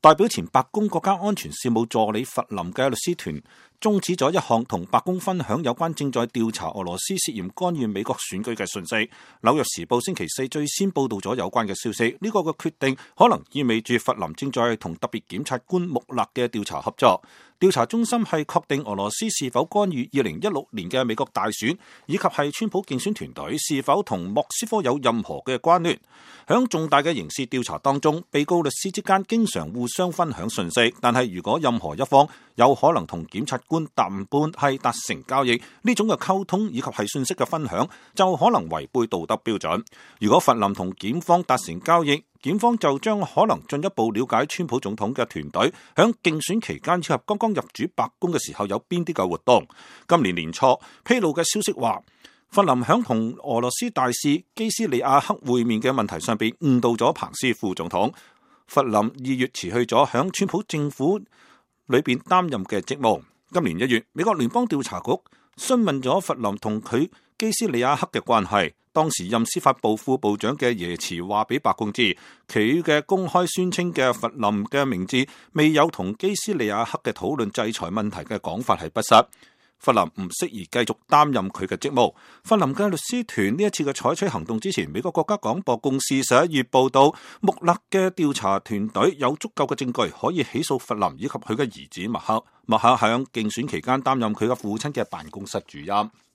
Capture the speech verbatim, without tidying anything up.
代表前白宮國家安全事務助理弗林嘅律師團終止咗一項同白宮分享有關正在調查俄羅斯涉嫌干預美國選舉嘅訊息。紐約時報星期四最先報道咗有關嘅消息，呢個嘅決定可能意味住弗林正在同特別檢察官穆勒嘅調查合作。調查中心係確定俄羅斯是否干預二零一六年嘅美國大選，以及係川普競選團隊是否同莫斯科有任何嘅關聯。響重大嘅刑事調查當中，被告律師之間經常互相分享信息，但係如果任何一方有可能同檢察官談判係達成交易，呢種嘅溝通以及係信息嘅分享就可能違背道德標準。如果弗林同檢方達成交易，檢方就將可能進一步了解川普總統嘅團隊響競選期間以及剛剛入主白宮嘅時候有邊啲嘅活動。今年年初披露嘅消息話，弗林響同俄羅斯大使基斯利亞克會面嘅問題上邊誤導咗彭斯副總統。弗林二月辭去咗響川普政府裏邊擔任嘅職務。今年一月，美國聯邦調查局詢問咗弗林同佢基斯利亞克嘅關係。當時任司法部副部長嘅耶茨話俾白宮知，佢嘅公開宣稱嘅弗林嘅名字未有同基斯利亞克嘅討論制裁問題嘅講法係不實。弗林唔適宜繼續擔任佢嘅職務。弗林嘅律師團呢一次嘅採取行動之前，美國國家廣播公司十一月報道，穆勒嘅調查團隊有足夠嘅證據可以起訴弗林以及佢嘅兒子麥克。麥克喺競選期間擔任佢嘅父親嘅辦公室主任。